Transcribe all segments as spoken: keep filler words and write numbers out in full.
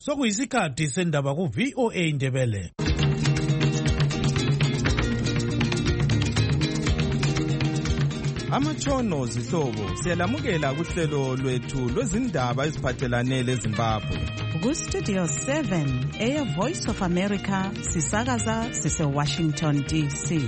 Sokuyisikhathi sendaba ku V O A Ndebele. Amatshono zihlobo siyalamukela kuhlelo lwethu lwezindaba eziphathelane leZimbabwe. Ku Studio seven Air Voice of America sisakaza sise Washington D C.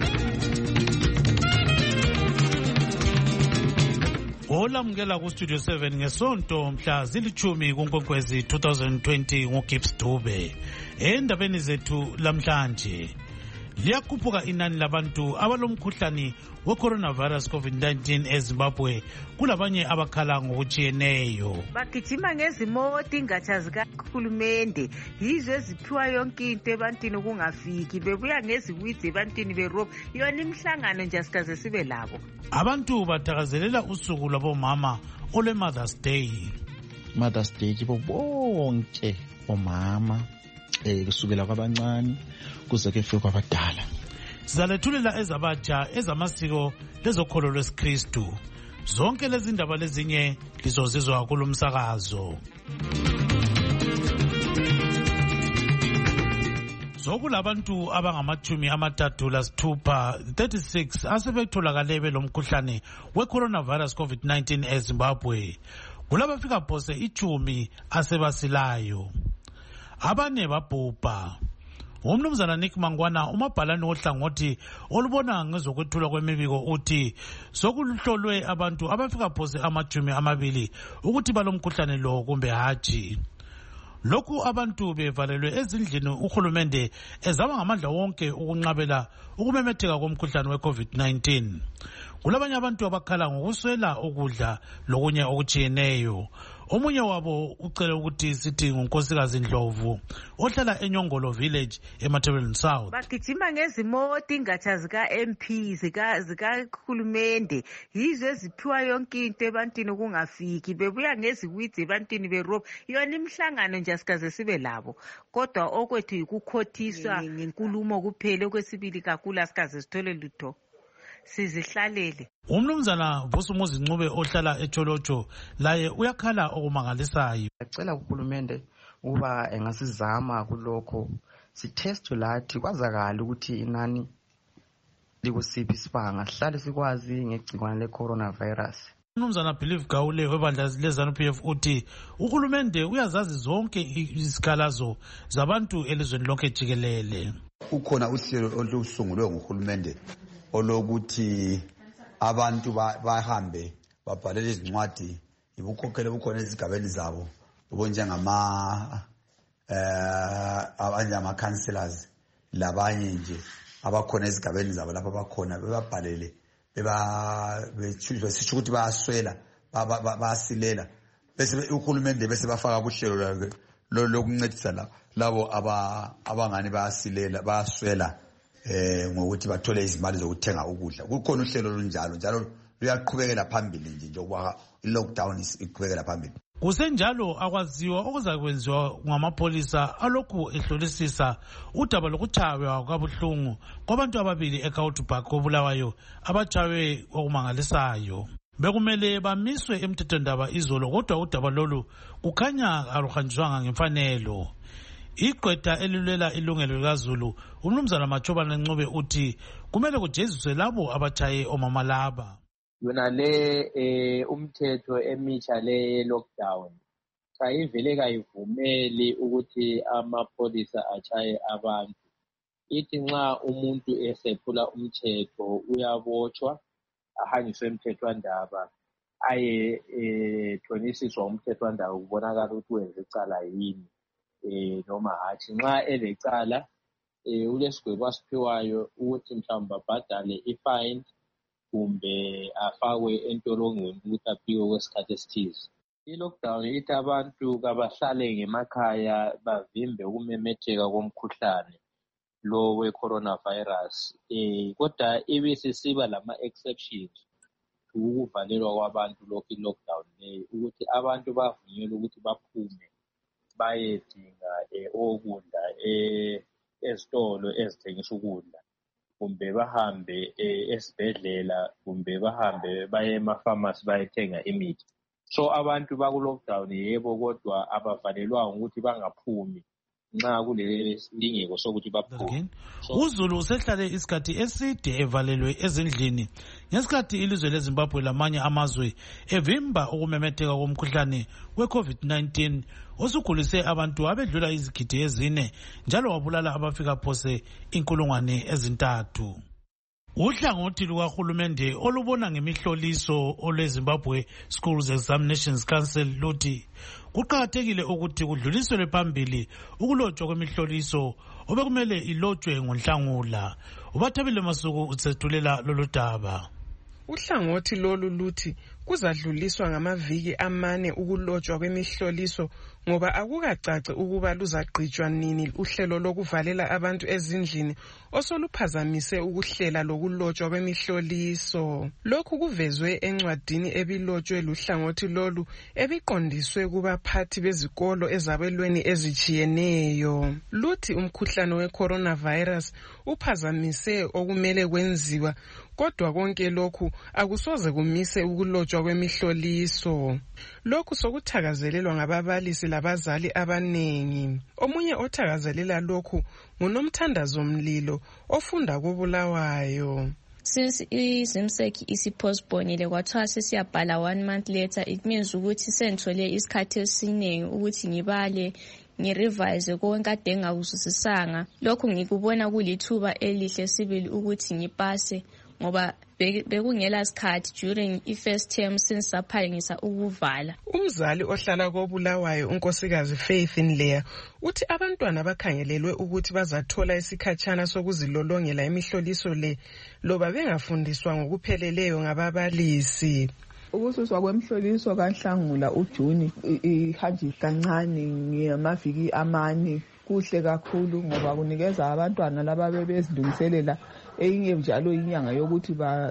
Olamukela ku Studio seven ngesonto mhla zilithumi kuNkwenkwezi twenty twenty nguGibbs Dube. Endabeni zethu lamhlanje liyakhuphuka inani labantu abalomkhuhlane we-coronavirus COVID nineteen eZimbabwe, kulabanye abakhala ngokutshiyeneyo. Bagijima ngezimoti ingatsha zikahulumende, yizo eziphiwa yonke into ebantwini kungafiki, bebuya ngeziwidzi ebantwini berobha, yona imihlangano nje asikaze sibe labo. Abantu bathakazelela usuku lwabomama olwe-Mother's Day. Mother's Day kibo bonke omama eh kusukela kwabancane kuze kufike kwabadala. Sizalethulela ezabatsha ezamasiko lezokholo lwesikristu. Zonke lezi ndaba lezinye lizozizwa kulumsakazo. Sokulabantu abangamathumi amathathu lasithupha thirty-six asebetholakale belomkhuhlane we-coronavirus COVID nineteen eZimbabwe. Kulabafika phose ichumi asebasilayo. Abane babhubha. Umnumzana Nick Mangwana umabhalani wohlangothi olubona ngezokwethulwa kwemibiko uthi sokuluhlolwe abantu abafika phose amajumi amabili ukuthi balomkhuhlane lo kumbe haji. Lokhu abantu bevalelwe ezindlini uhulumende ezaba ngamandla wonke ukunqabela ukumemetheka komkhuhlane we-COVID nineteen. Kulabanye abantu abakhala ngokuswela ukudla lokunye okutshiyeneyo. Omunye wabo ucela ukuthi sithi ngunkosikazi Ndlovu ohlala eNyongolo village eMatabeleland South. Bagijima ngezimoti ingatsha zika M P zika zikahulumende, yizo eziphiwa yonke into ebantwini kungafiki, bebuya ngeziwidzi ebantwini berobha, yona imihlangano nje asikaze sibe labo. Kodwa okwethu yikukhothiswa ngenkulumo kuphela, okwesibili kakhulu asikaze sithole lutho. Sizihlalele. Umnumzana Vusumuzi Ncube ohlala eCholocho laye uyakhala okumangalisayo. Ngicela uhulumende uba engasizama kulokho sitest lathi kwazakala ukuthi inani likusiphi isibanga, sihlale sikwazi ngegcikwane le-coronavirus. Umnumzana Believe Gawule webandla leZANU-P F uthi uhulumende uyazazi zonke izikhalazo zabantu elizweni lonke jikelele. Ukhona uhlelo olusungulwe nguhulumende olokuthi abantu bahambe babhalele izincwadi ibukhokhele bukhona ezigabeni zabo ubonjengama eh abanye ama counselors labanye nje abakhona ezigabeni zabo lapha bakhona bebabhalele beba besisho ukuthi bayaswela bayasilela bese uhulumende bese bafaka kuhlelo lokuncedisa labo abangani bayasilela bayaswela eh ngokuthi bathole izimali zokuthenga ukudla. Kukhona uhlelo olunjalo njalo luyaqhubekela phambili nje njengoba i-lockdown iqhubekela phambili. Kusenjalo akwaziwa okuzakwenziwa ngamapolisa alokhu ehlolisisa udaba lokuchaywa kwabuhlungu kwabantu ababili eKautubak kobulawayo abachawe okumangalisayo. Bekumele bamiswe emthethondaba izolo, kodwa udaba lolu kukhanya aluhanjiswanga ngemfanelo. Iqwetha elilwela ilungelo likaZulu umnumzana Machobane Ncube uthi kumele kujeziswe labo abachaye omama laba. Yona le eh umthetho emitsha le lockdown sayivele kayivumeli ukuthi amapolisa achaye abantu. Ithi nxa umuntu esephula umthetho uyabotshwa ahanjiswe emthethwandaba aye ethonisiswa umthethwandaba ukubonakala ukuthi wenze icala yini. Eh noma hathi nxa elecala eh ulesigwebo asiphiwayo ukuthi mhlawumbe abhadale ifine kumbe afakwe entolongweni ukuthi aphike kwesikhathi esithize. I-lockdown ithi abantu kabahlale ngemakhaya bavimbe ukumemetheka komkhuhlane lo we-coronavirus. Eh kodwa ibisisiba lama-exceptions ukuvalelwa kwabantu lokhu i-lockdown leyo ukuthi abantu bavunyelwe ukuthi baphume bayedinga okudla ezitolo ezithengisa ukudla, kumbe bahambe esibhedlela, kumbe bahambe baye emafamasi bayethenga imithi. So abantu baku-lockdown yebo, kodwa abavalelwanga ukuthi bangaphumi nxa kulelingeko sokuthi baphume. uZulu usehlale isikhathi eside evalelwe ezindlini ngesikhathi ilizwe leZimbabwe lamanye amazwe evimba ukumemetheka komkhuhlane we-COVID nineteen osugulise abantu abedlula izigidi ezine njalo wabulala abafika phose inkulungwane ezintathu. Uhlangothi lukahulumende olubona ngemihloliso olweZimbabwe Schools Examinations Council luthi kuqakathekile ukuthi kudluliselwe phambili ukulotshwa kwemihloliso obekumele ilotshwe ngoNhlangula. uBathabile Masuku usethulela lolu daba. Uhlangothi lolu luthi kuzadluliswa ngamaviki amane ukulotshwa kwemihloliso ngoba akukacaci ukuba luzagqitshwa nini uhlelo lokuvalela abantu ezindlini osoluphazamise ukuhlela lokulotshwa kwemihloliso. Lokhu kuvezwe encwadini ebilotshwe luhlangothi lolu ebiqondiswe kubaphathi bezikolo ezabelweni ezijiyeneyo. Luthi umkhuhlane we-coronavirus uphazamise okumele kwenziwa, kodwa konke lokhu akusoze kumise ukulotshwa kwemihloliso. Lokhu sokuthakazelelwa ngababalisi labazali abanengi. Omunye othakazelela lokhu nguNomthandazo Mlilo ofunda koBulawayo. Since izimseki isipostponile kwathiwa sesiyabhala one month later, it means ukuthi sengithole isikhathi esiningi ukuthi ngibale ngirevise konke kade ngakuzwisisanga. Lokhu ngikubona kulithuba elihle sibili ukuthi ngipase ngoba bekungela sikhathi during i-first term since saphangisa ukuvala. Umzali ohlala koBulawayo unkosikazi Faith Nleya uthi abantwana bakhangelelwe ukuthi bazathola isikhatshana sokuzilolongela imihloliso le loba bengafundiswa ngokupheleleyo ngababalisi. Ukususwa kwemhloliso kaNhlangula uJuni ihanjwe kancane ngamaviki amane kuhle kakhulu ngoba kunikeza abantwana laba bezilungiselela eyinye njalo inyanga yokuthi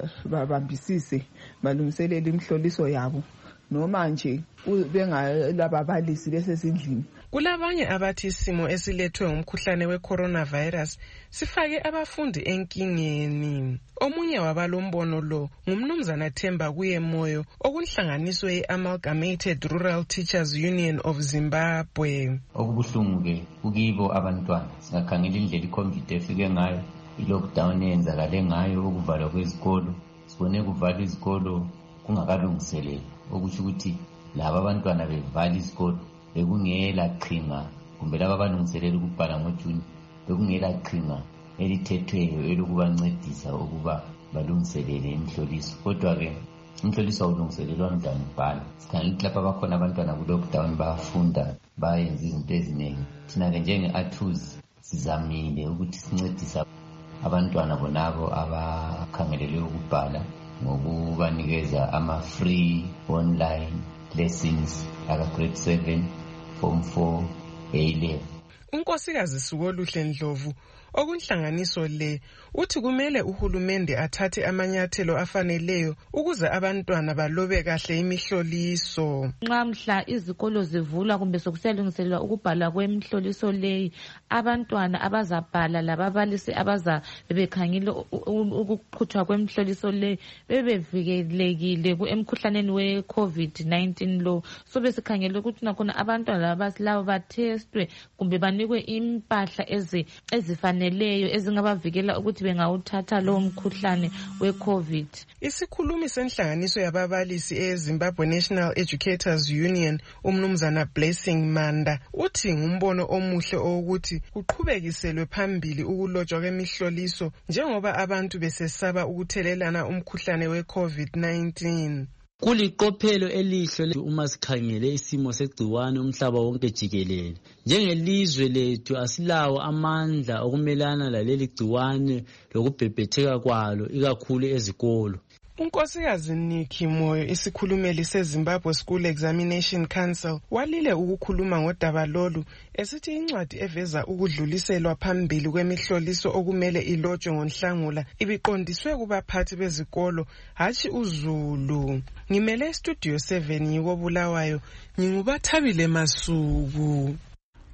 babambisise balungiselela imhloliso yabo noma nje bengalababalisi besesindlini. Kulabanye abathi isimo esilethwe ngumkhuhlane we-coronavirus sifake abafundi enkingeni. Omunye wabalombono lo ngumnumzana Themba Kuyemoyo okunhlanganiso ye-Amalgamated Rural Teachers Union of Zimbabwe. Okubuhlungu ke kukibo abantwana singakhangela indlela i-COVID efike ngayo, i-lockdown eyenzakale ngayo, ukuvalwa kwezikolo. Sibone kuvalwa izikolo kungakalungiselelwa, okusho ukuthi laba abantwana bevala izikolo bekungela qhinga kumbe laba abalungiselela ukubhala ngoJuni bekungela qhinga elithethweyo elokubancedisa ukuba balungiselele imhloliso. Kodwa ke imhloliso awulungiselelwa mntwana ubhala. Sikhangela ukuthi lapha bakhona abantwana ku-lockdown bayafunda, bayenza izinto eziningi. Thina ke njenge-ATUS sizamile ukuthi sincedisa abantwana bonabo abakhangelelwe ukubhala ngokubanikeza ama-free online lessons aka grade seven, form four, A-level. Unkosikazi Sukoluhle Ndlovu okunhlanganiso le uthi kumele uhulumende athathe amanyathelo afaneleyo ukuze abantwana balobe kahle imihloliso. Nxa mhla izikolo zivulwa kumbe sokuselungiselwa ukubhala kwemihloliso leyi, abantwana abazabhala lababalisi abaza bebekhangile ukuqhutshwa kwemihloliso leyi bebevikelekile emkhuhlaneni we-COVID nineteen lo. So besikhangele ukuthi nakhona abantwana labo bathestwe kumbe banikwe impahla ezifaneleyo ezingabavikela ukuthi bengawuthatha lo mkhuhlane we-COVID. Isikhulumi senhlanganiso yababalisi eZimbabwe National Educators Union umnumzana Blessing Manda uthi ngumbono omuhle ukuthi kuqhubekiselwe phambili ukulotshwa kwemihloliso njengoba abantu besesaba ukuthelelana umkhuhlane we-COVID nineteen. Kuliqophelo elihle uma sikhangele isimo segciwane umhlaba wonke jikelele. Njengelizwe lethu asilawo amandla okumelana laleli gciwane lokubhebhetheka kwalo ikakhulu ezikolo. Unkosikazi Nikki Moyo isikhulumeli seZimbabwe School Examination Council walile ukukhuluma ngodaba lolu esithi incwadi eveza ukudluliselwa phambili kwemihloliso okumele ilotshwe ngoNhlangula ibiqondiswe kubaphathi bezikolo hatshi uZulu. Ngimele studio seven yikoBulawayo, nginguBathabile Masuku.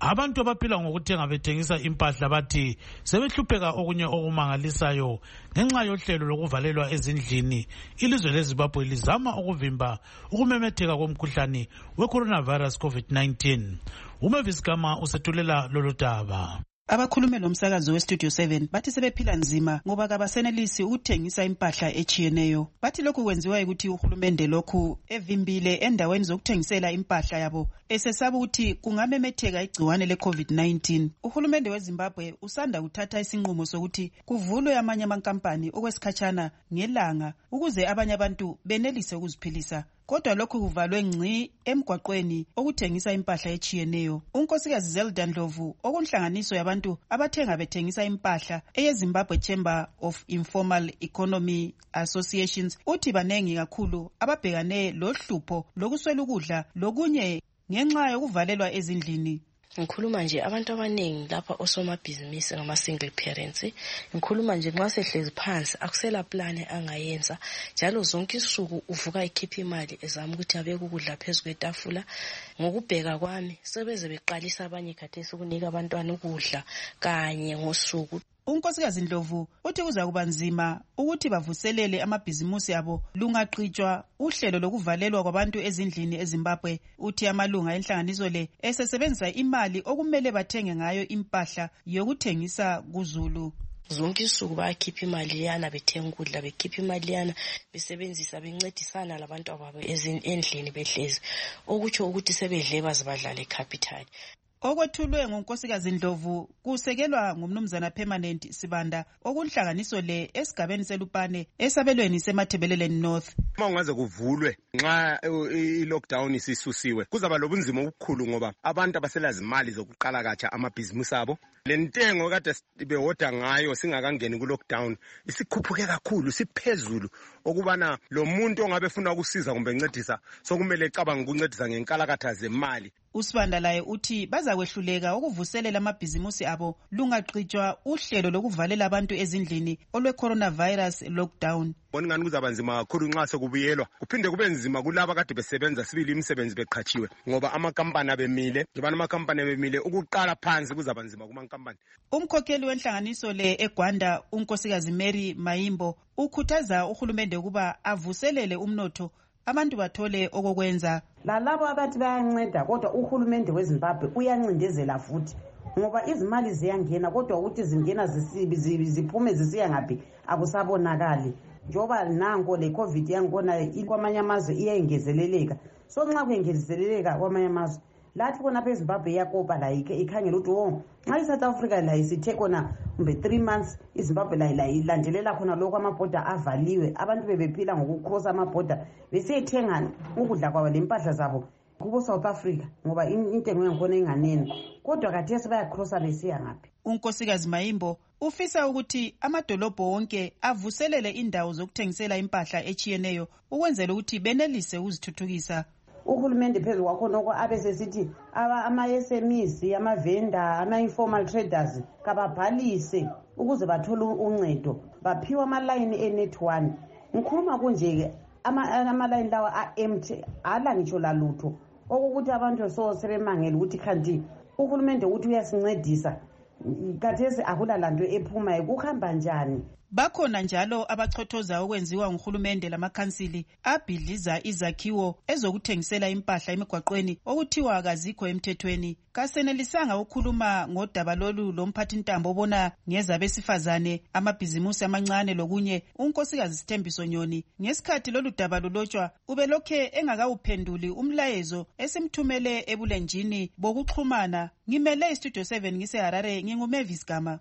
Abantu abaphila ngokuthenga bethengisa impahla bathi sebehlupheka okunye okumangalisayo ngenxa yohlelo lokuvalelwa ezindlini. Ilizwe leZimbabwe lizama ukuvimba ukumemetheka komkhuhlane we-coronavirus COVID nineteen. Umavis Gama usethulela lolu daba. Abakhulume lomsakazo weStudio seven bathi sebephila nzima ngoba kabasenelisi ukuthengisa impahla echiyeneyo. Bathi lokhu kwenziwa ukuthi uhulumende lokhu evimbile endaweni zokuthengisela impahla yabo esesaba ukuthi kungamemetheka igciwane le-COVID nineteen. Uhulumende weZimbabwe usanda kuthatha isinqumo sokuthi kuvulwe amanye amankampani okwesikhatshana ngelanga ukuze abanye abantu benelise ukuziphilisa. Kodwa lokhu kuvalwe ngci emgwaqweni okuthengisa impahla echiyeneyo. Unkosikazi Zelda Ndlovu okunhlanganiso yabantu abathenga bethengisa impahla eyeZimbabwe Chamber of Informal Economy Associations uthi banengi kakhulu ababhekane lohlupho lokuswela ukudla lokunye ngenxa yokuvalelwa ezindlini. Ngikhuluma nje abantu abaningi lapha osomabhizinisi ngama single parents. Ngikhuluma nje nxa sehlezi phansi akusela plan angayenza. Njalo zonke isuku uvuka ikhipha imali ezama ukuthi abeke ukudla phezulu kwetafula. Ngokubheka kwami sebeze beqalisa abanye khathesi ukunika abantwana ukudla kanye ngosuku. Unkosikazi Ndlovu uthi kuza kuba nzima ukuthi bavuselele amabhizimusi abo lungaqhitshwa uhlelo lokuvalelwa kwabantu ezindlini eZimbabwe. Uthi amalunga enhlanganiso le esesebenzisa imali okumele bathenge ngayo impahla yokuthengisa kuZulu. Zonke isuku bayakhipha imali yana bethenga ukudla bekhipha imali yana besebenzisa bencedisana labantu ababo endlini behlezi okutsho ukuthi sebedle bazibadlale capital. Okwethulwe ngunkosikazi Ndlovu kusekelwa ngumnumzana Permanent Sibanda okunhlanganiso le esigabeni selupane esabelweni seMathebeleleni North. Uma ungaze kuvulwe nxa i-lockdown isisusiwe kuzaba lobunzima obukhulu ngoba abantu abaselazi imali zokuqala katsha amabhizimusi abo. Le ntengo kade behoda ngayo singakangeni ku-lockdown isikhuphuke kakhulu siphezulu okubana lo muntu ongabe funa ukusiza kumbe ncedisa sokumele ecabanga ukuncedisa ngenkalakatha zemali. Usibanda laye uthi baza kwehluleka ukuvuselela amabhizimusi abo lungaqhitshwa uhlelo lokuvalela abantu ezindlini olwe coronavirus lockdown. Bona ngani kuzaba nzima kakhulu nxa sekubuyelwa kuphinde kube nzima kulabo kade besebenza sibili imisebenzi beqhatshiwe ngoba amakampani abemile ngibana amakampani abemile ukuqala phansi kuzaba nzima kuma nkampani. Umkhokheli wenhlanganiso le eGwanda unkosikazi Mary Mayimbo ukhuthaza uhulumende ukuba avuselele umnotho abantu bathole okokwenza. Lalabo abathi bayanceda kodwa uhulumende weZimbabwe uyancindezela futhi ngoba izimali ziyangena kodwa ukuthi zingena zisibi ziphume zisiya ngaphi akusabonakali. Njoba nango le COVID yangona kwamanye amazwe iyayengezeleleka. So nxa kuyengezeleleka kwamanye amazwe lathi kona phe Zimbabwe yakopa la ikhangela ukuthi oh nxa iSouth Africa la isithe kona kumbe three months iZimbabwe la la ilandelela khona lokho amabhoda avaliwe abantu bebephila ngokukross amabhoda besiyethenga ukudla kwabo lempahla zabo kubo South Africa ngoba intengo yakhona inganeni kodwa khathesi bayacrossa besiya ngaphi. Unkosikazi Mayimbo ufisa ukuthi amadolobho wonke avuselele indawo zokuthengisela impahla echiyeneyo ukwenzela ukuthi benelise ukuzithuthukisa. Uhulumende phezulu kwakho noko abesesithi ama-S M Es ama-vendor ama-informal traders kababhalise ukuze bathole uncedo baphiwa amalayini e-net one. Ngikhuluma kunje-ke amalayini lawa a-empty ala ngitsho lalutho okukuthi abantu so sebemangela ukuthi kanti uhulumende ukuthi uyasincedisa kathesi akula lanto ephumayo kuhamba njani. Bakhona njalo abachothoza okwenziwa nguhulumende lamakhansili abhidliza izakhiwo ezokuthengisela impahla emigwaqweni okuthiwa akazikho emthethweni. Kasenelisanga ukukhuluma ngodaba lolu lomphathintambo obona ngezabesifazane amabhizimusi amancane lokunye unkosikazi Sithembiso Nyoni ngesikhathi lolu daba lulotshwa ubelokhe engakawuphenduli umlayezo esimthumele ebulenjini bokuxhumana. Ngimele iStudio seven ngiseHarare nginguMavis Gama.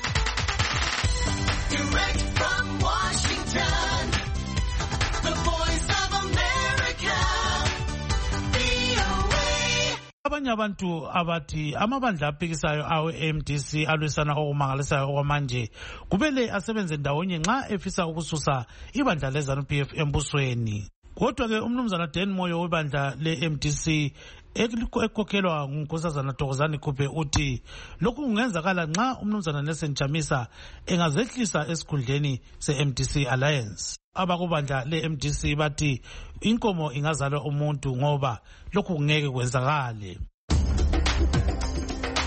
Direct from Washington, the voice of America, V O A. Abanye abantu abathi amabandla aphikisayo awe-M D C alwisana okumangalisayo okwamanje kumele asebenze ndawonye nxa efisa ukususa ibandla le-ZANU P F embusweni. Kodwa-ke umnumzana Dan Moyo webandla le-M D C ekhokhelwa ngunkosazana Thokozani Khuphe uthi lokhu kungenzakala nxa umnumzana Nelson Chamisa engazehlisa esikhundleni se-M D C Alliance. Abakubandla le-M D C bathi inkomo ingazalwa umuntu ngoba lokhu kungeke kwenzakale.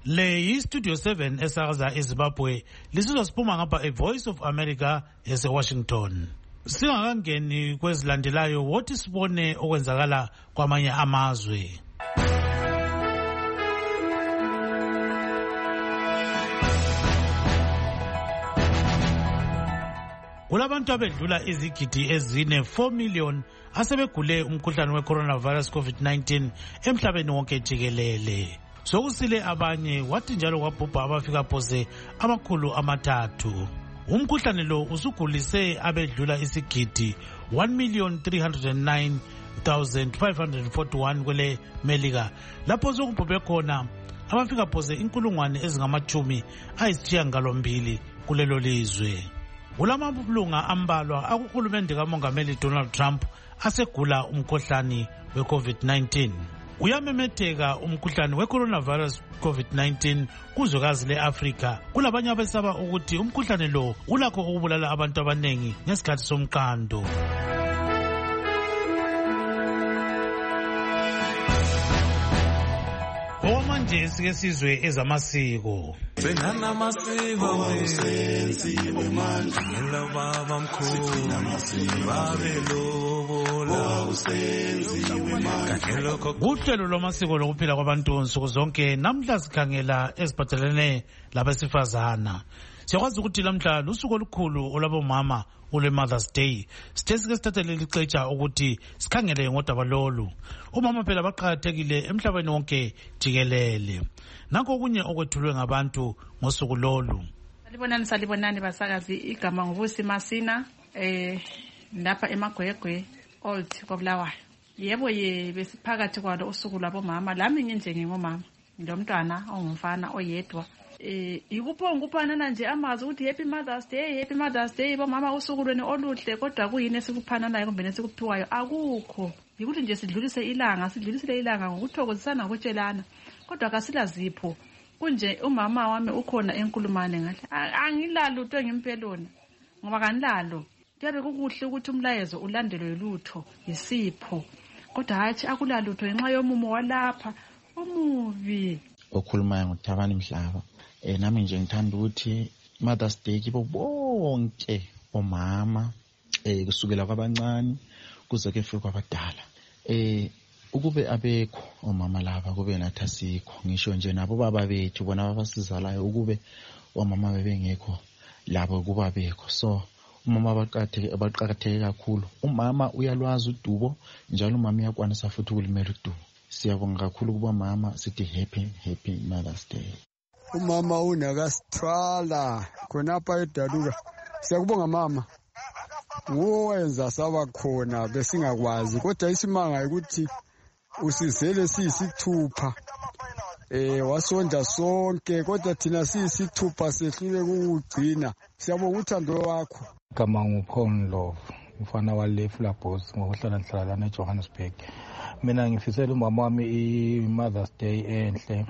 Le yi-Studio seven esakaza eZimbabwe lisizwa siphuma ngapha e-Voice of America ese-Washington. Singakangeni kwezilandelayo wothi sibone okwenzakala kwamanye amazwe. Kulabantu abedlula izigidi ezine four million asebegule umkhuhlane we-coronavirus COVID nineteen emhlabeni wonke jikelele. Sokusile abanye wathi njalo kwabhubha abafika phose amakhulu amathathu. Umkhuhlane lo usugulise abedlula isigidi one million three hundred nine thousand five hundred forty-one kwele Melika, lapho sokubhubhe khona abafika phose inkulungwane ezingamachumi ayisishiyagalombili kulelo lizwe. Kulamabulunga ambalwa akuhulumende kaMongameli Donald Trump asegula umkhuhlane we-COVID nineteen. Uyamemetheka umkhuhlane we-coronavirus COVID nineteen kuzwekazi le-Afrika. Kulabanye abesaba ukuthi umkhuhlane lo ulakho ukubulala abantu abanengi ngesikhathi somqando. Okwamanje sike sizwe ezamasiko. Senana masiko wenziwe manje ngelo baba mkhulu babelobola usenziwe manje. Uhlelo lwamasiko lokuphila kwabantu nsuku zonke namhla sikhangela eziphathelene labesifazana. Siyakwazi ukuthi lamhla lusuku olukhulu olwabomama ule Mother's Day. Sithe sike sithathele licetsha ukuthi sikhangele ngodaba lolu. Umama phela baqhakathekile emhlabeni wonke jikelele. Nakho okunye okwethulwe ngabantu ngosuku lolu. Salibonani salibonani basakazi, igama ngubusi Masina eh lapha eMagwegwe Old koBulawayo. Yebo ye besiphakathi kwalo usuku lwabomama, lami nginje ngingomama lomntwana ongumfana oyedwa. Eh ikuphonga uphanana nje amazi ukuthi happy Mother's Day, happy Mother's Day bomama usuku lweni oluhle, kodwa kuyini esikuphananayo kumbe esikuphiwayo akukho. Yikuthi nje sidlulise ilanga, sidlulisile ilanga ngokuthokozisana ngokutshelana. Kodwa kasila zipho. Kunje umama wami ukhona enkulumane ngathi angilalo lutho ngimpelona ngoba kanilalo. Kuyabe kukuhle ukuthi umlayezo ulandelwe yilutho isipho. Kodwa hathi akulalo lutho ngenxa yomumo walapha omubi. Okhulumayo nguThabani Mhlaba. Eh nami nje ngithanda ukuthi Mother's Day kibo bonke omama eh kusukela kwabancane kuze kufike kwabadala. Eh ukube abekho omama laba kube nathi asikho, ngisho nje nabo baba bethu bona abasizalayo ukube omama bebengekho labo kuba bekho. So umama abaqatheke abaqakatheke kakhulu. Umama uyalwazi udubo njalo umama uyakwanisa futhi ukulimela udubo. Siyabonga kakhulu kuba mama sithi happy happy Mother's Day. Umama unakasithwala khonapha edaluka. Siyakubonga mama. Ngowenza saba khona besingakwazi, kodwa isimanga ukuthi usizele siyisithupha. Eh wasonda sonke kodwa thina siyisithupha sehlule ukugcina. Siyabonga uthando wakho. Kama nguPhonglo ufana wale Flabos ngokuhlala hlala eJohannesburg. Mina ngifisela umama wami iMother's Day enhle.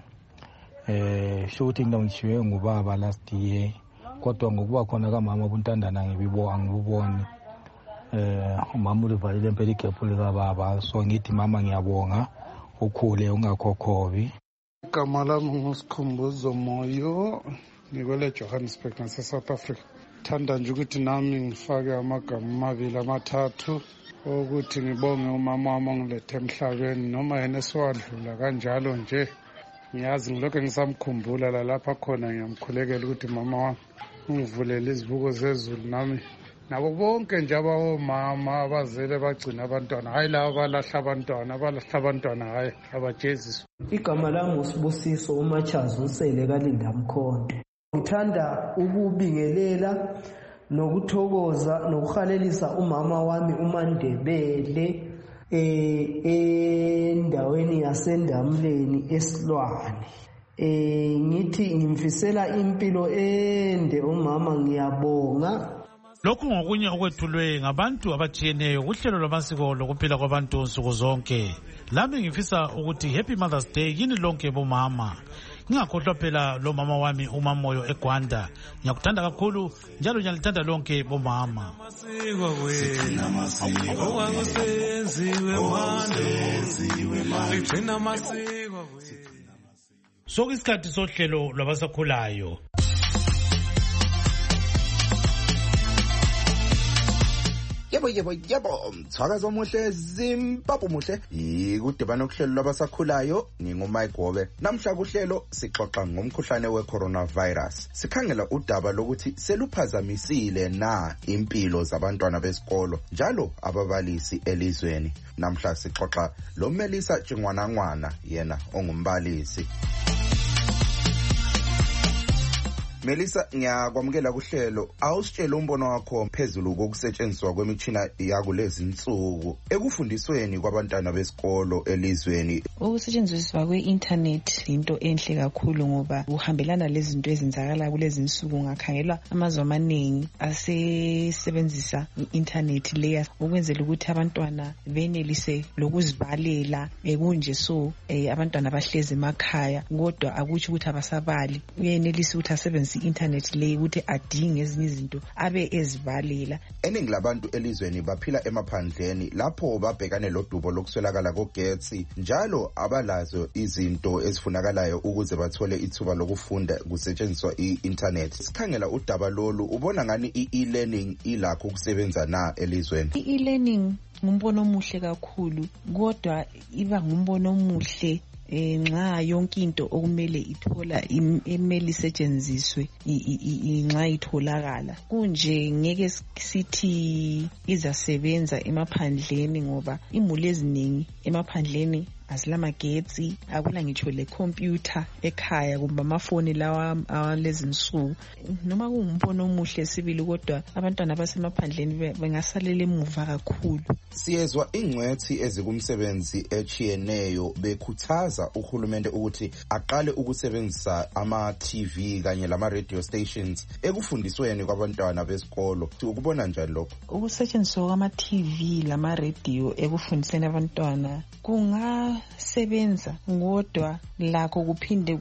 Eh shooting ngidongishiwe ngubaba last year. Kodwa ngokuba khona kamama kuntandana ngibibo angiboni. Eh umama ulivalile impela igephu lika baba, so ngithi mama ngiyabonga ukhule ungakhokhobi. Igama lami nguSikhumbuzo Moyo, ngikole Johannesburg nase South Africa. Thanda nje ukuthi nami ngifake amagama amabili amathathu ukuthi ngibonge umama wami ongilethe emhlabeni, noma yena esiwadlula kanjalo nje ngiyazi ngilokho ngisamkhumbula la lapha khona ngiyamkhulekela ukuthi mama wami ungivulele izibuko zezulu nami nabo bonke nje abomama abazele bagcina abantwana, hayi laba abalahla abantwana, abalahla abantwana hayi abajeziso. Igama lami uSibusiso uMachaza uSele kaLinda Mkhonto. Ngithanda ukubingelela nokuthokoza nokuhalelisa umama wami uMandebele eh endaweni yaseNdamleni eSilwane. Eh ngithi ngimfisela impilo ende umama, ngiyabonga. Lokhu ngokunye okwethulwe ngabantu abatshiyeneyo kuhlelo lwamasiko lokuphila kwabantu nsuku zonke. Lami ngifisa ukuthi happy Mother's Day yini lonke bomama. Ngingakhohlwa phela lo mama wami uMamoyo eGwanda. Ngiyakuthanda kakhulu njalo ngiyalithanda lonke bomama. Masiko wena masiko owakusenziwe manje, igcina masiko wena. sokuyisikhathi sohlelo lwabasakhulayo. Yebo yebo yebo mthakazo omuhle Zimbabwe muhle ikudibana okuhlelo lwabasakhulayo ngingumike Gobe. Namhla kuhlelo sixoxa ngomkhuhlane we-coronavirus. Sikhangela udaba lokuthi seluphazamisile na impilo zabantwana besikolo njalo ababalisi elizweni. Namhla sixoxa lo Melisa Jingwanangwana yena ongumbalisi. Melisa, ngiyakwamukela kuhlelo. Awusitshela umbono wakho phezulu kokusetshenziswa kwemithina yakulezi insuku ekufundisweni kwabantwana besikolo elizweni. Ukusetshenziswa kwe-internet into enhle kakhulu ngoba uhambelana lezinto ezenzakala kulezi insuku. Ngakhangela amazwe amaningi asesebenzisa i-internet leya ukwenzela ukuthi abantwana benelise lokuzibalela ekunje so eh, abantwana bahlezi emakhaya kodwa akutsho ukuthi abasabali. Uyenelisa ukuthi asebenzise i-internet le ukuthi adinge ezinye izinto abe ezibalela. Eningi labantu elizweni baphila emaphandleni lapho babhekane lodubo lokuswelakala kogetsi njalo abalazo izinto ezifunakalayo ukuze bathole ithuba lokufunda kusetshenziswa i-internet. Sikhangela udaba lolu ubona ngani i-e-learning ilakho ukusebenza na elizweni? I-e-learning ngumbono omuhle kakhulu kodwa iba ngumbono omuhle nxa yonke into okumele ithola imeli setshenziswe nxa itholakala kunje ngeke sithi izasebenza emaphandleni ngoba imuli eziningi emaphandleni azilamagetsi akula ngitsho le computer ekhaya kumbe amafoni lawa alezi nsuku. Noma kungumbono omuhle sibili kodwa abantwana basemaphandleni bengasalela emuva kakhulu. Siyezwa ingcwethi ezikumsebenzi echiyeneyo bekhuthaza uhulumende ukuthi aqale ukusebenzisa ama-T V kanye lama radio stations ekufundisweni kwabantwana besikolo. Ukubona njani lokho? Ukusetshenziswa kwama-T V lama radio ekufundiseni abantwana kunga sebenza ngodwa lakho kuphinde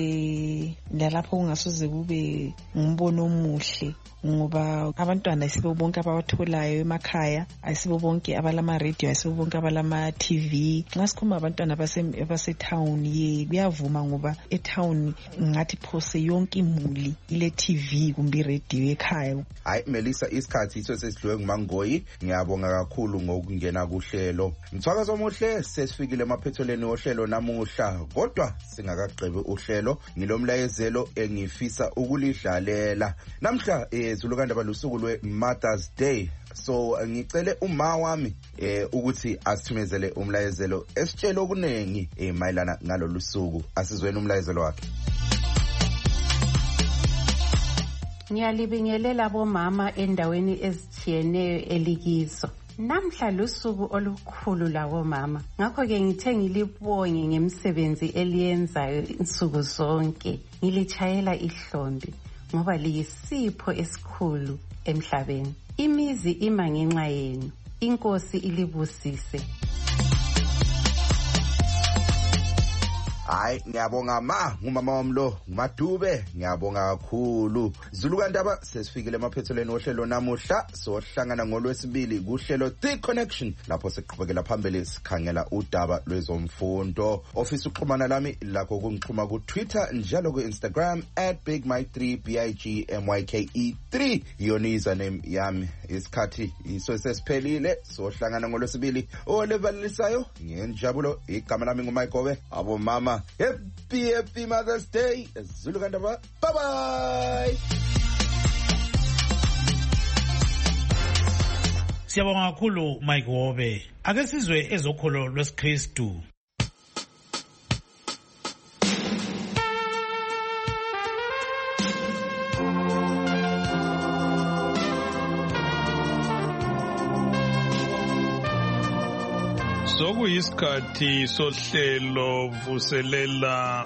kube lalapho kungasoze kube ngumbono omuhle ngoba abantwana isibo bonke abawatholayo emakhaya ayisibo bonke abalama radio ayisibo bonke abalama T V. Nxa sikhuluma abantwana base town ye kuyavuma ngoba e town ngathi phose yonke imuli ile T V kumbe radio ekhaya. Hayi Melisa, isikhathi iso sesidlwe nguMangoyi. Ngiyabonga kakhulu ngokungena kuhlelo. Mthwakazo omuhle sesifikile emaphethelweni ohlelo namuhla kodwa singakagqibi uhlelo ngilomlayezelo engifisa ukulidlalela. Namhla ezulukanda balusuku lwe-Mother's Day. So ngicele uma wami eh ukuthi asithumezele umlayezelo esitshela okunengi eh mayelana ngalolu suku. Asizweni umlayezelo wakhe. Ngiyalibingelela bomama endaweni ezitshiyeneyo elikizo. Namhla lusuku olukhulu labo mama. Ngakho ke ngithe ngilibonge ngemisebenzi eliyenzayo insuku zonke. Ngilichayela ihlombe ngoba liyisipho esikhulu emhlabeni. Imizi ima ngenxa yenu. Inkosi ilibusise. Hayi ngiyabonga ma ngumama wamlo nguMadube, ngiyabonga kakhulu. Zulukandaba sesifikile emaphethelweni ohlelo namuhla sohlangana ngolwesibili kuhlelo The Connection lapho siqhubekela phambili sikhangela udaba lwezomfundo. Office uxhumana lami lakho kungixhuma ku Twitter njalo ku Instagram at big mike three b i g m y k e three yoni username yami. Isikhathi iso sesiphelile sohlangana ngolwesibili olebalelisayo ngenjabulo. Igama lami nguMike Gobe. Abo mama, happy happy Mother's Day. Zulukandaba, bye bye. Siyabonga kakhulu Mike Gobe. Ake sizwe ezokholo lwesiKristu. Sokuyisikhathi sohlelo vuselela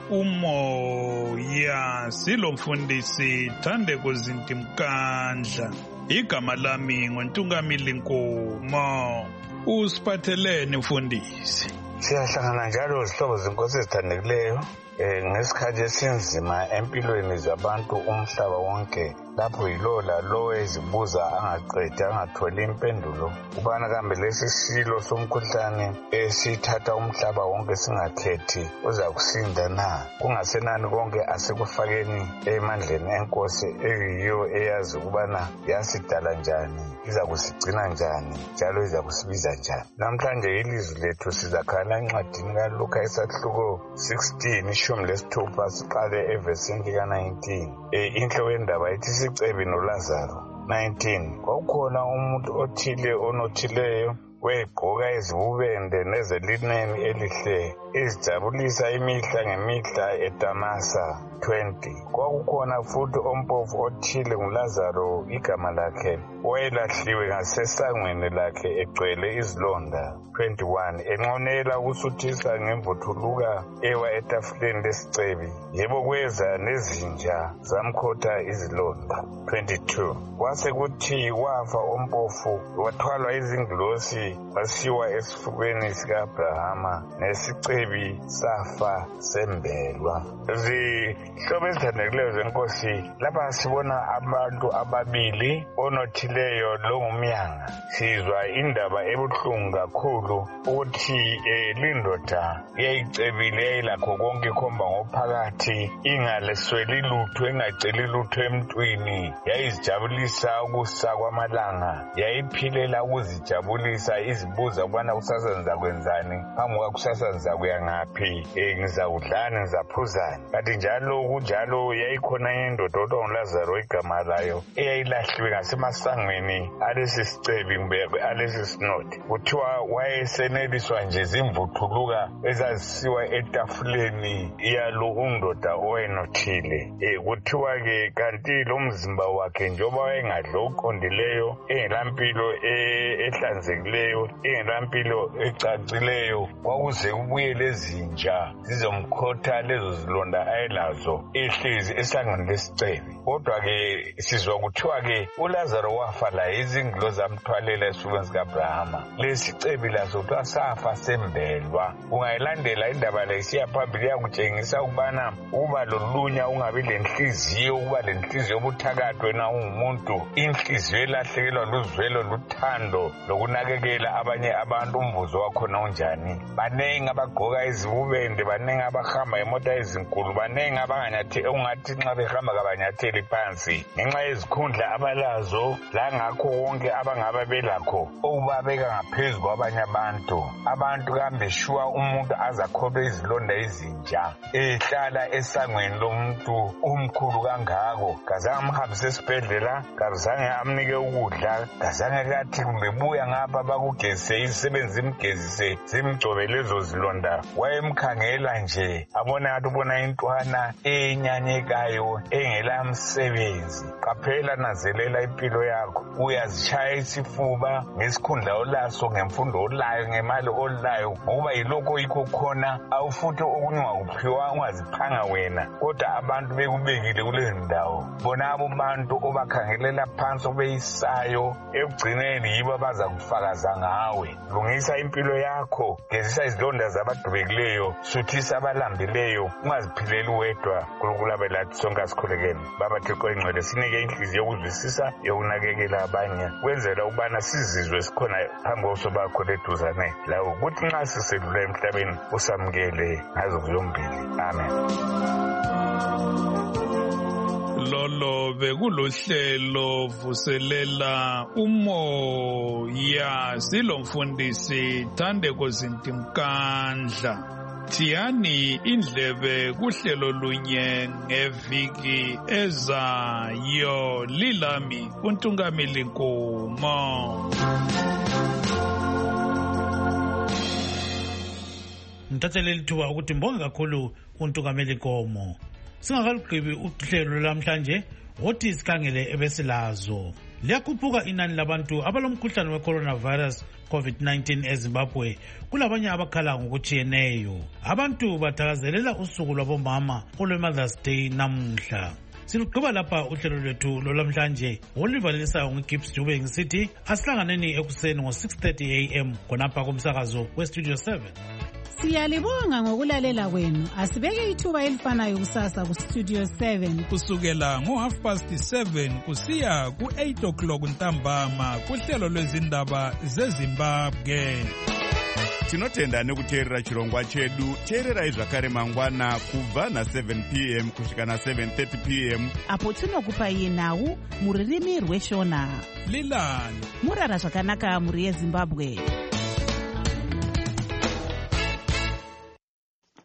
umoya silomfundisi Thandeko Zintimkandla. Igama lami nguNtungamili Nkomo. Usiphatheleni mfundisi? Siyahlangana njalo izihlobo zenkosi ezithandekileyo eh ngesikhathi esinzima empilweni zabantu umhlaba wonke lapho yilo lalo ezibuza angaqedi angatholi impendulo ukubana kambe lesi silo somkhuhlane esithatha umhlaba wonke singakhethi uza kusinda na. Kungasenani konke asekufakeni emandleni enkosi eyiyo eyazi ukubana yasidala njani, iza kusigcina njani njalo iza kusibiza njani. Namhlanje ilizwi lethu sizakhala encwadini kaLuka isahluko sixteen ishumi lesithupha siqale evesini lika-nineteen. E, inhloko yendaba ithi isicebi noLazaro. nineteen Kwakukhona umuntu othile onothileyo wegqoka izibubende nezelineni elihle ezijabulisa imihla ngemihla eDamasa. twenty Kwakukhona futhi ompofu othile nguLazaro igama lakhe wayelahliwe ngasesangweni lakhe egcwele izilonda. twenty-one Enqonela ukusuthisa ngemvuthuluka ewa etafuleni lesicebi, yebo kweza nezinja zamkhotha izilonda. twenty-two Kwase kuthi wafa ompofu wathwalwa izingilosi wasiwa esifubeni sika-Abrahama nesicebi safa sembelwa. Zihlobo ezithandekileyo zenkosi, lapha sibona abantu ababili onothileyo longumyanga. Sizwa indaba ebuhlungu kakhulu ukuthi eh, lindoda yayicebile yayilakho konke ikhomba ngophakathi, ingalesweli lutho, ingaceli lutho emntwini, yayizijabulisa ukusa kwamalanga, yayiphilela ukuzijabulisa, izibuza ukubana kusasa nizakwenzani, phambi kusasa nizakuya ngaphi, eh, ngizakudlani ngizaphuzani. Kanti njalo kunjalo yayikhona indoda othiwa nguLazaro igama layo eyayilahliwe ngasemasangweni alesi sicebi kumbe alesi sinodi. Kuthiwa wayeseneliswa nje zimvuthuluka ezazisiwa etafuleni yalo undoda owayenothile. E, kuthiwa-ke kanti lo mzimba wakhe njengoba wayengadli oqondileyo, engelampilo ehlanzekileyo, engelampilo ecacileyo, kwakuze kubuye lezinja zizomkhotha lezo zilonda ayelazo ehlezi esangweni lesicebi. Kodwa-ke sizwa kuthiwa-ke uLazaro wafa la izingilo zamthwalela esifubeni sika-Abrahama. Lesi cebi laso kuthiwa safa sembelwa. Ungayilandela indaba le isiya phambili yakutshengisa ukubana uba lolunya ungabi lenhliziyo, ukuba lenhliziyo obuthakathi wena ungumuntu, inhliziyo elahlekelwa luzwelo luthando lokunakekela abanye abantu, umvuzo wakhona unjani. Banengi abagqoka izibubende, banengi abahamba imota ezinkulu, banengi abanganyatheli ungathi nxa behamba kabanyatheli phansi ngenxa yezikhundla abalazo langakho konke abangaba belakho okubabeka ngaphezu kwabanye abantu. Abantu kambe shuwa umuntu azakhophe izilonda ezinja ehlala esangweni lomuntu omkhulu kangako, kazange amhambise esibhedlela, kazange amnike ukudla, kazange kathi kumbe buya ngapha bakugezise izisebenzi zimgezise zimgcobe lezo zilonda. Wayemkhangela nje abona ngathi ubona intwana enyanyekayo engela msebenzi. Qaphela, nazelela impilo yakho. Uyazishaya isifuba ngesikhundla olaso, ngemfundo olayo, ngemali olayo, ngokuba yilokho yikho khona awufuthi okunye ungakuphiwa ungaziphanga wena, kodwa abantu bekubekile kuleyo ndawo. Bona abo bantu obakhangelela phansi obeyisayo ekugcineni yibo abazakufakaza ngawe. Lungisa impilo yakho, gezisa izilonda zabadubekileyo, suthisa abalambileyo, ungaziphileli wedwa. Nkulunkulu abelathi sonke asikhulekeni. Baba Thixo engcwele, sinike inhliziyo yokuzwisisa yokunakekela abanye, kwenzela ukubana sizizwe sikhona phambi kobuso bakho leduzane lawo, kuthi nxa sisedlula emhlabeni usamukele ngazo zombili. Amen. Lolo bekulohlelo vuselela umoya, silomfundisi Thandeko Zintimkandla. Tiyani indlebe kuhlelo lunye ngeviki ezayo. Lilami uNtungamili Nkomo. Ngithathele lithuba ukuthi mbonge kakhulu uNtungamili Nkomo. Singakalugqibi uhlelo lamhlanje wothi sikhangele ebesilazo. Liyakhuphuka inani labantu abalomkhuhlane we-coronavirus COVID nineteen eZimbabwe, kulabanye abakhala ngokutshiyeneyo. Abantu bathakazelela usuku lwabomama olwe-Mother's Day namuhla. Silugqiba lapha uhlelo lwethu lolamhlanje olivalisayo nguGibbs Dube ngisithi asihlanganeni ekuseni ngo six thirty a m khonapha kumsakazo weStudio seven. Siyalibonga ngokulalela kwenu. Asibeke ithuba elifanayo kusasa ku Studio seven. Kusukela ngo half past seven kusiya ku eight o'clock ntambama kuhlelo lwezindaba zeZimbabwe. Tinotenda nekuteerera chirongwa chedu. Teererai zvakare mangwana kubva na seven p m kusvika na seven thirty p m apo tinokupai nhau muririmi rweshona. Lilani murara zvakanaka muri yeZimbabwe.